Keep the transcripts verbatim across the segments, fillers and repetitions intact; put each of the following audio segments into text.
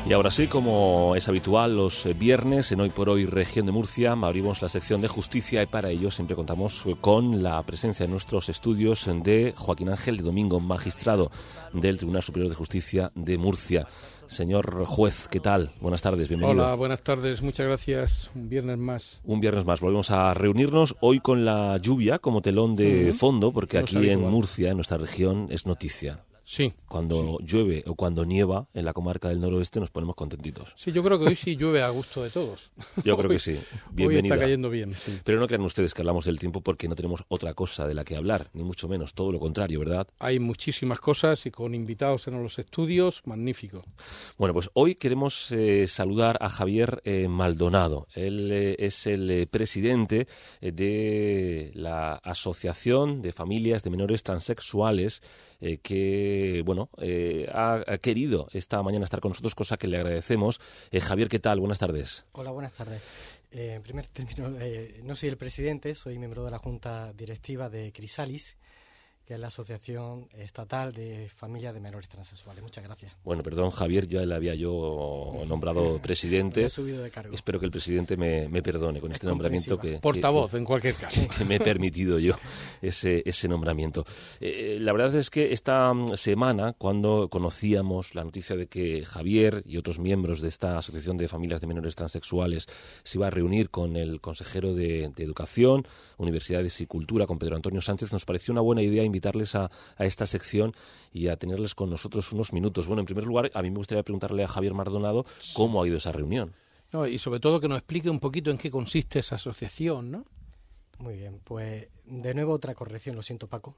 Y ahora sí, como es habitual los viernes en Hoy por Hoy Región de Murcia, abrimos la sección de justicia y para ello siempre contamos con la presencia en nuestros estudios de Joaquín Ángel de Domingo, magistrado del Tribunal Superior de Justicia de Murcia. Señor juez, ¿qué tal? Buenas tardes, bienvenido. Hola, buenas tardes, muchas gracias. Un viernes más. Un viernes más, volvemos a reunirnos hoy con la lluvia como telón de uh-huh. fondo, porque no aquí en Murcia, en nuestra región, es noticia. Sí. Cuando sí. llueve o cuando nieva en la comarca del noroeste nos ponemos contentitos. Sí, yo creo que hoy sí llueve a gusto de todos. Yo creo hoy, que sí. Bienvenida. Hoy está cayendo bien, sí. Pero no crean ustedes que hablamos del tiempo porque no tenemos otra cosa de la que hablar, ni mucho menos, todo lo contrario, ¿verdad? Hay muchísimas cosas y con invitados en los estudios, magnífico. Bueno, pues hoy queremos eh, saludar a Javier eh, Maldonado. Él eh, es el eh, presidente eh, de la Asociación de Familias de Menores Transexuales eh, que, bueno, eh, ha, ha querido esta mañana estar con nosotros, cosa que le agradecemos. Eh, Javier, ¿qué tal? Buenas tardes. Hola, buenas tardes. Eh, en primer término, eh, no soy el presidente, soy miembro de la Junta Directiva de Crisalis, que es la Asociación Estatal de Familias de Menores Transexuales. Muchas gracias. Bueno, perdón, Javier, ya le había yo nombrado presidente. Me he subido de cargo. Espero que el presidente me, me perdone con este nombramiento. que Portavoz, que, en cualquier caso. Que me he permitido yo ese, ese nombramiento. Eh, la verdad es que esta semana, cuando conocíamos la noticia de que Javier y otros miembros de esta Asociación de Familias de Menores Transexuales se iba a reunir con el consejero de, de Educación, Universidades y Cultura, con Pedro Antonio Sánchez, nos pareció una buena idea invitarles a, a esta sección y a tenerles con nosotros unos minutos. Bueno, en primer lugar, a mí me gustaría preguntarle a Javier Maldonado cómo ha ido esa reunión. No, y sobre todo que nos explique un poquito en qué consiste esa asociación, ¿no? Muy bien, pues de nuevo otra corrección, lo siento, Paco.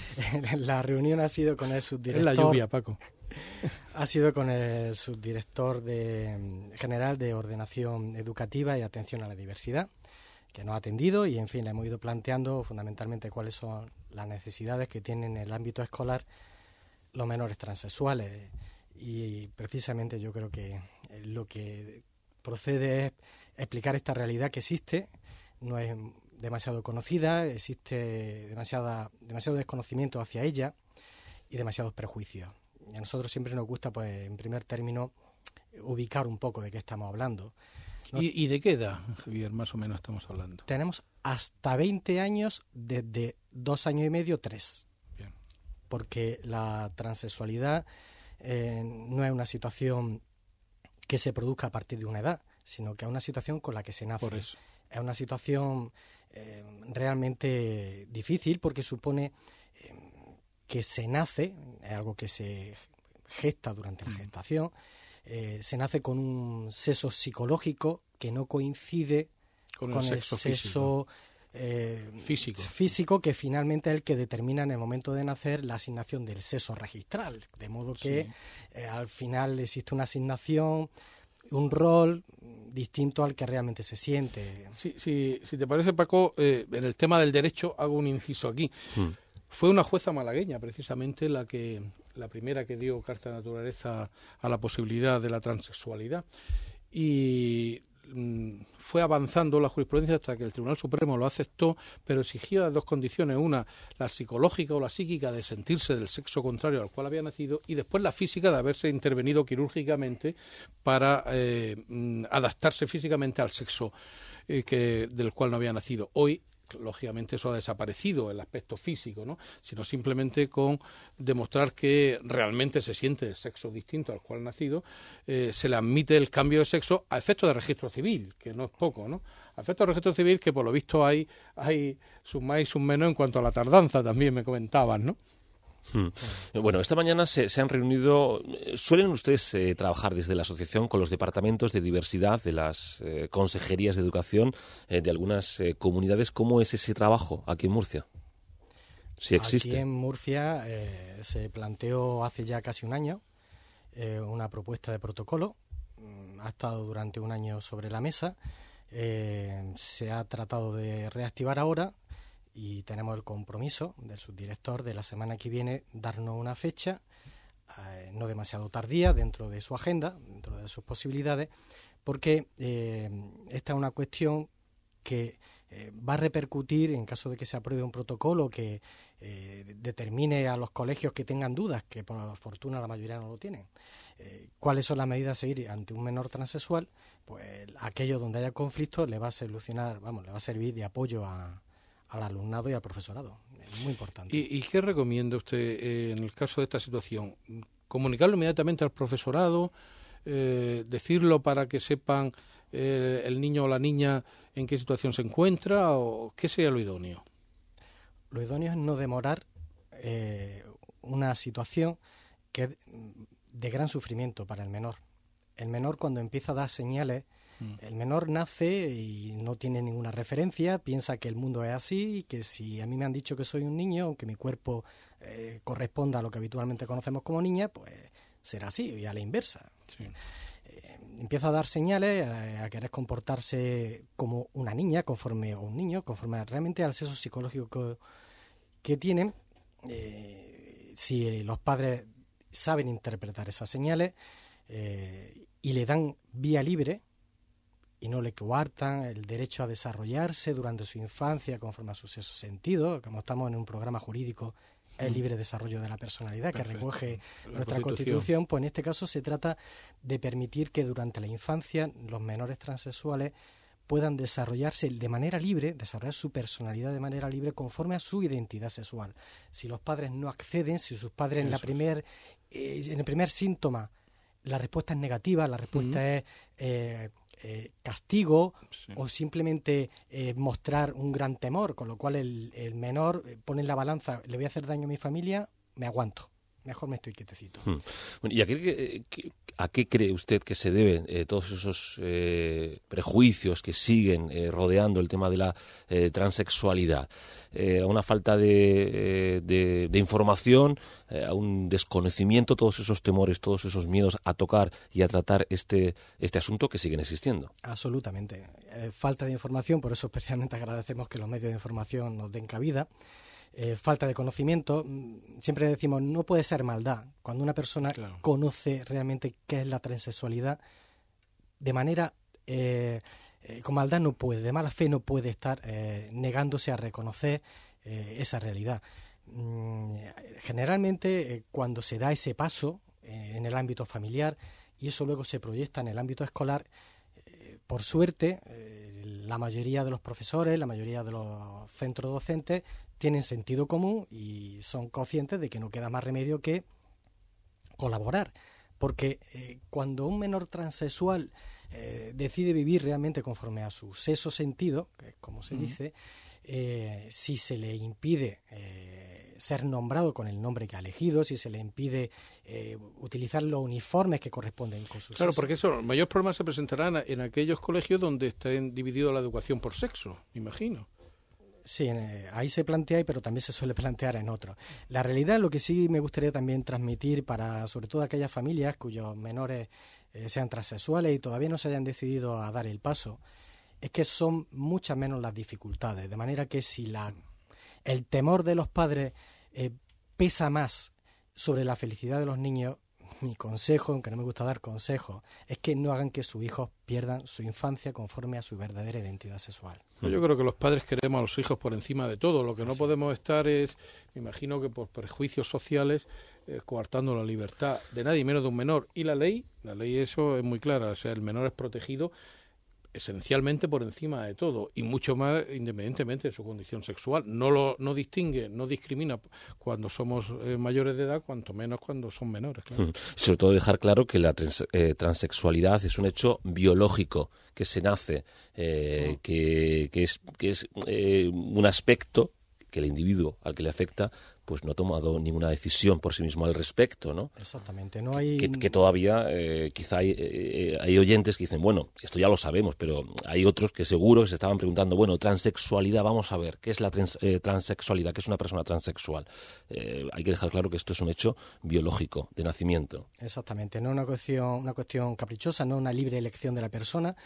La reunión ha sido con el subdirector... Es la lluvia, Paco. Ha sido con el subdirector de, general de Ordenación Educativa y Atención a la Diversidad, que nos ha atendido y, en fin, le hemos ido planteando fundamentalmente cuáles son las necesidades que tienen en el ámbito escolar los menores transexuales. Y precisamente yo creo que lo que procede es explicar esta realidad que existe, no es demasiado conocida, existe demasiada, demasiado desconocimiento hacia ella y demasiados prejuicios. Y a nosotros siempre nos gusta, pues, en primer término, ubicar un poco de qué estamos hablando. ¿No? ¿Y, ¿Y de qué edad, Javier, más o menos estamos hablando? Tenemos hasta veinte años, desde dos años y medio, tres. Bien. Porque la transexualidad eh, no es una situación que se produzca a partir de una edad, sino que es una situación con la que se nace. Por eso. Es una situación eh, realmente difícil porque supone eh, que se nace, es algo que se gesta durante la gestación, Eh, se nace con un sexo psicológico que no coincide con, con el el sexo, sexo físico. Eh, físico. físico, que finalmente es el que determina en el momento de nacer la asignación del sexo registral. De modo que sí. eh, al final existe una asignación, un rol distinto al que realmente se siente. Sí, sí, si te parece, Paco, eh, en el tema del derecho hago un inciso aquí. Hmm. Fue una jueza malagueña, precisamente, la que la primera que dio carta de naturaleza a la posibilidad de la transexualidad. Y mmm, fue avanzando la jurisprudencia hasta que el Tribunal Supremo lo aceptó, pero exigía dos condiciones. Una, la psicológica o la psíquica de sentirse del sexo contrario al cual había nacido, y después la física de haberse intervenido quirúrgicamente para eh, adaptarse físicamente al sexo eh, que, del cual no había nacido. Hoy, lógicamente, eso ha desaparecido, el aspecto físico, ¿no? Sino simplemente con demostrar que realmente se siente el sexo distinto al cual ha nacido, eh, se le admite el cambio de sexo a efectos de registro civil, que no es poco, ¿no? A efectos de registro civil, que por lo visto hay, hay sus más y sus menos en cuanto a la tardanza, también me comentaban, ¿no? Hmm. Bueno, esta mañana se, se han reunido. ¿Suelen ustedes eh, trabajar desde la asociación con los departamentos de diversidad de las eh, consejerías de educación eh, de algunas eh, comunidades? ¿Cómo es ese trabajo aquí en Murcia? Si existe. Aquí en Murcia eh, se planteó hace ya casi un año eh, una propuesta de protocolo. Ha estado durante un año sobre la mesa. Eh, se ha tratado de reactivar ahora. Y tenemos el compromiso del subdirector de la semana que viene darnos una fecha, eh, no demasiado tardía, dentro de su agenda, dentro de sus posibilidades, porque eh, esta es una cuestión que eh, va a repercutir, en caso de que se apruebe un protocolo que eh, determine a los colegios que tengan dudas, que por fortuna la mayoría no lo tienen, eh, cuáles son las medidas a seguir ante un menor transexual, pues aquello donde haya conflicto le va a solucionar, vamos, le va a servir de apoyo a, al alumnado y al profesorado. Es muy importante. ¿Y, y qué recomienda usted eh, en el caso de esta situación? ¿Comunicarlo inmediatamente al profesorado? Eh, ¿Decirlo para que sepan eh, el niño o la niña en qué situación se encuentra? ¿O qué sería lo idóneo? Lo idóneo es no demorar eh, una situación que es de gran sufrimiento para el menor. El menor, cuando empieza a dar señales, mm. el menor nace y no tiene ninguna referencia, piensa que el mundo es así y que si a mí me han dicho que soy un niño, aunque mi cuerpo eh, corresponda a lo que habitualmente conocemos como niña, pues será así y a la inversa. Sí. Eh, empieza a dar señales, a, a querer comportarse como una niña, conforme o un niño, conforme realmente al sexo psicológico que, que tienen. Eh, si los padres saben interpretar esas señales eh, y le dan vía libre y no le coartan el derecho a desarrollarse durante su infancia conforme a sus sexo sentido, como estamos en un programa jurídico, el libre desarrollo de la personalidad. Perfecto. Que recoge la nuestra Constitución. Constitución, pues en este caso se trata de permitir que durante la infancia los menores transexuales puedan desarrollarse de manera libre, desarrollar su personalidad de manera libre conforme a su identidad sexual. Si los padres no acceden, si sus padres en, la primer, eh, en el primer síntoma la respuesta es negativa, la respuesta uh-huh. es eh, eh, castigo sí. o simplemente eh, mostrar un gran temor, con lo cual el, el menor pone en la balanza, le voy a hacer daño a mi familia, me aguanto. Mejor me estoy quietecito. Hmm. Bueno, ¿y a qué, a qué cree usted que se deben eh, todos esos eh, prejuicios que siguen eh, rodeando el tema de la eh, transexualidad? Eh, ¿A una falta de, eh, de, de información, eh, a un desconocimiento, todos esos temores, todos esos miedos a tocar y a tratar este, este asunto que siguen existiendo? Absolutamente. Eh, falta de información, por eso especialmente agradecemos que los medios de información nos den cabida. Eh, falta de conocimiento. Siempre decimos, no puede ser maldad. Cuando una persona claro. conoce realmente qué es la transexualidad, de manera eh, eh, con maldad no puede, de mala fe no puede estar eh, negándose a reconocer eh, esa realidad. Mm, generalmente eh, cuando se da ese paso eh, en el ámbito familiar y eso luego se proyecta en el ámbito escolar, eh, por suerte eh, la mayoría de los profesores, la mayoría de los centros docentes tienen sentido común y son conscientes de que no queda más remedio que colaborar. Porque eh, cuando un menor transexual eh, decide vivir realmente conforme a su sexo sentido, que es como se uh-huh. dice, eh, si se le impide eh, ser nombrado con el nombre que ha elegido, si se le impide eh, utilizar los uniformes que corresponden con su claro, sexo. Porque eso, los mayores problemas se presentarán en aquellos colegios donde estén dividido la educación por sexo, me imagino. Sí, ahí se plantea, pero también se suele plantear en otros. La realidad, lo que sí me gustaría también transmitir para, sobre todo aquellas familias cuyos menores eh, sean transexuales y todavía no se hayan decidido a dar el paso, es que son muchas menos las dificultades. De manera que si la, el temor de los padres eh, pesa más sobre la felicidad de los niños, mi consejo, aunque no me gusta dar consejos, es que no hagan que sus hijos pierdan su infancia conforme a su verdadera identidad sexual. Yo creo que los padres queremos a los hijos por encima de todo. Lo que no Así. podemos estar es, me imagino que por prejuicios sociales, eh, coartando la libertad de nadie, menos de un menor. Y la ley, la ley eso es muy clara, o sea, el menor es protegido esencialmente por encima de todo y mucho más independientemente de su condición sexual. No lo no distingue, no discrimina cuando somos eh, mayores de edad, cuanto menos cuando son menores. Claro. Sobre todo dejar claro que la trans, eh, transexualidad es un hecho biológico que se nace, eh, no. que, que es, que es eh, un aspecto que el individuo al que le afecta pues no ha tomado ninguna decisión por sí mismo al respecto, ¿no? Exactamente, no hay... Que, que todavía eh, quizá hay, eh, hay oyentes que dicen, bueno, esto ya lo sabemos, pero hay otros que seguro que se estaban preguntando, bueno, transexualidad, vamos a ver, ¿qué es la trans, eh, transexualidad? ¿Qué es una persona transexual? Eh, hay que dejar claro que esto es un hecho biológico, de nacimiento. Exactamente, no es una cuestión, una cuestión caprichosa, no una libre elección de la persona.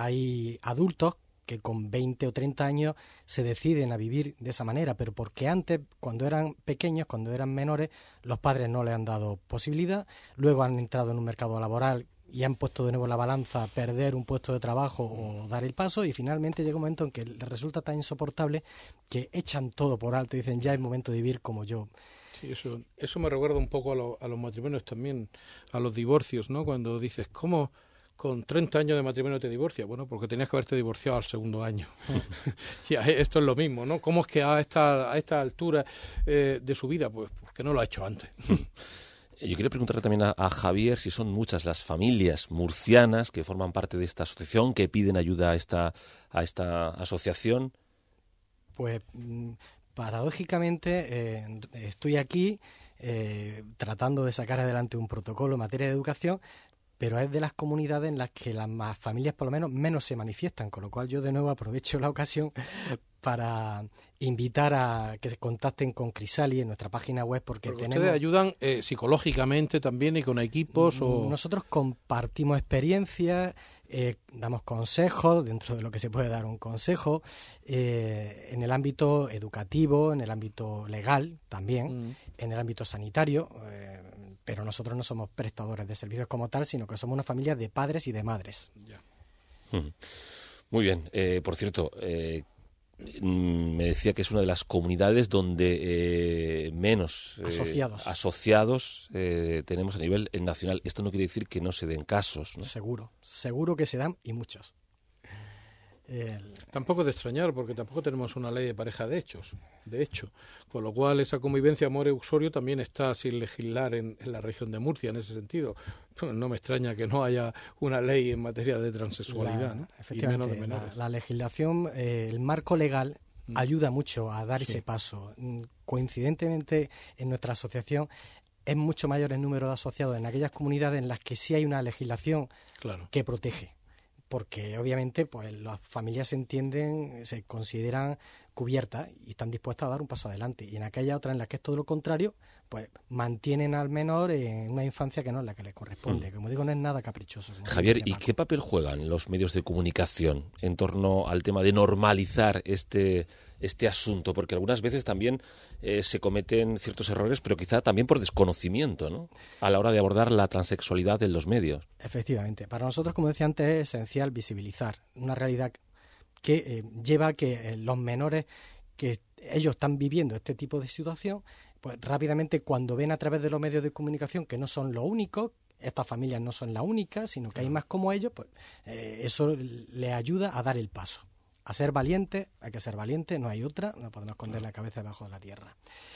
Hay adultos que con veinte o treinta años se deciden a vivir de esa manera, pero porque antes, cuando eran pequeños, cuando eran menores, los padres no les han dado posibilidad, luego han entrado en un mercado laboral y han puesto de nuevo la balanza perder un puesto de trabajo o dar el paso, y finalmente llega un momento en que les resulta tan insoportable que echan todo por alto y dicen ya es momento de vivir como yo. Sí, eso, eso me recuerda un poco a, lo, a los matrimonios también, a los divorcios, ¿no? Cuando dices, ¿cómo con treinta años de matrimonio te divorcias? Bueno, porque tenías que haberte divorciado al segundo año. Y esto es lo mismo, ¿no? ¿Cómo es que a esta, a esta altura eh, de su vida? Pues porque no lo ha hecho antes. Yo quería preguntarle también a, a Javier si son muchas las familias murcianas que forman parte de esta asociación, que piden ayuda a esta, a esta asociación. Pues paradójicamente eh, estoy aquí eh, tratando de sacar adelante un protocolo en materia de educación, pero es de las comunidades en las que las familias por lo menos menos se manifiestan, con lo cual yo de nuevo aprovecho la ocasión para invitar a que se contacten con Crisalis en nuestra página web, porque, porque tenemos... ¿Ustedes ayudan eh, psicológicamente también y con equipos? O... Nosotros compartimos experiencias, eh, damos consejos, dentro de lo que se puede dar un consejo, eh, en el ámbito educativo, en el ámbito legal también, mm. en el ámbito sanitario, eh, pero nosotros no somos prestadores de servicios como tal, sino que somos una familia de padres y de madres. Ya. Muy bien. Eh, por cierto, eh, me decía que es una de las comunidades donde eh, menos eh, asociados, asociados eh, tenemos a nivel nacional. Esto no quiere decir que no se den casos, ¿no? Seguro, seguro que se dan, y muchos. El... Tampoco de extrañar, porque tampoco tenemos una ley de pareja de hechos, de hecho, con lo cual esa convivencia amor-uxorio también está sin legislar en, en la región de Murcia en ese sentido. Bueno, no me extraña que no haya una ley en materia de transexualidad, la, ¿no? Efectivamente, y menos de menores. La, la legislación, eh, el marco legal mm. ayuda mucho a dar sí. ese paso. Coincidentemente, en nuestra asociación es mucho mayor el número de asociados en aquellas comunidades en las que sí hay una legislación claro. que protege. Porque obviamente pues las familias se entienden, se consideran cubiertas y están dispuestas a dar un paso adelante. Y en aquella otra en la que es todo lo contrario, pues mantienen al menor en una infancia que no es la que le corresponde. Mm. Como digo, no es nada caprichoso. Javier, ¿y qué papel juegan los medios de comunicación en torno al tema de normalizar este, este asunto? Porque algunas veces también eh, se cometen ciertos errores, pero quizá también por desconocimiento, ¿no?, a la hora de abordar la transexualidad en los medios. Efectivamente. Para nosotros, como decía antes, es esencial visibilizar una realidad que eh, lleva a que eh, los menores que ellos están viviendo este tipo de situación, pues rápidamente cuando ven a través de los medios de comunicación que no son lo único, estas familias no son la única, sino que claro. hay más como ellos, pues eh, eso les ayuda a dar el paso. A ser valientes, hay que ser valientes, no hay otra, no podemos esconder la cabeza debajo de la tierra.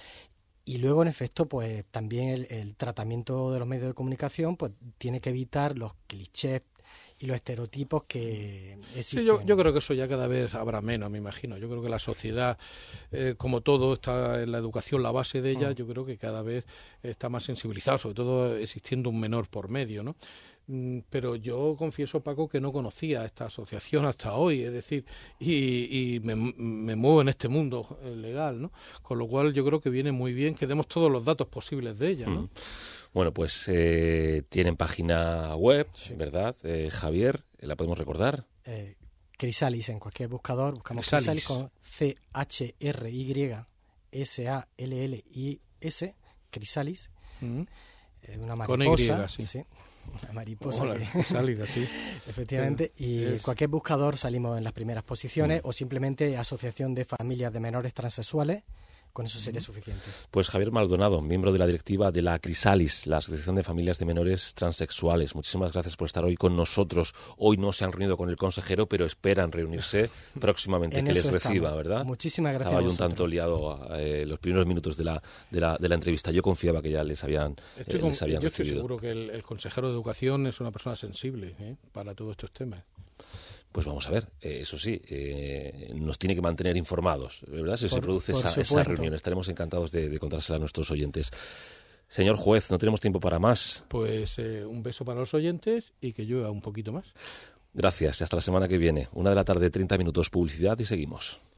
Y luego, en efecto, pues también el, el tratamiento de los medios de comunicación pues tiene que evitar los clichés y los estereotipos que existen. Sí, yo, yo creo que eso ya cada vez habrá menos, me imagino. Yo creo que la sociedad, eh, como todo, está en la educación, la base de ella, mm. yo creo que cada vez está más sensibilizado, sobre todo existiendo un menor por medio, ¿no? Pero yo confieso, Paco, que no conocía esta asociación hasta hoy, es decir, y, y me, me muevo en este mundo legal, ¿no? Con lo cual yo creo que viene muy bien que demos todos los datos posibles de ella, ¿no? Mm. Bueno, pues eh, tienen página web, sí. ¿verdad? Eh, Javier, ¿la podemos recordar? Eh, Crisalis, en cualquier buscador, buscamos Crisalis, Crisalis con C H R Y S A L L I S, Crisalis, mm. eh, una mariposa, con Y, sí. sí. Una mariposa Hola, que... sálida, sí. Efectivamente, y es... cualquier buscador salimos en las primeras posiciones, mm. o simplemente Asociación de Familias de Menores Transexuales, con eso sería suficiente. Pues Javier Maldonado, miembro de la directiva de la Crisalis, la Asociación de Familias de Menores Transexuales. Muchísimas gracias por estar hoy con nosotros. Hoy no se han reunido con el consejero, pero esperan reunirse próximamente, que les estamos. reciba, ¿verdad? Muchísimas gracias. Estaba yo un tanto liado eh, los primeros minutos de la, de, la, de la entrevista. Yo confiaba que ya les habían, estoy eh, con, les habían yo recibido. Yo estoy seguro que el, el consejero de Educación es una persona sensible ¿eh? para todos estos temas. Pues vamos a ver, eh, eso sí, eh, nos tiene que mantener informados, ¿verdad? Si por, se produce esa, esa reunión, estaremos encantados de, de contársela a nuestros oyentes. Señor juez, no tenemos tiempo para más. Pues eh, un beso para los oyentes y que llueva un poquito más. Gracias, y hasta la semana que viene. Una de la tarde, treinta minutos, publicidad y seguimos.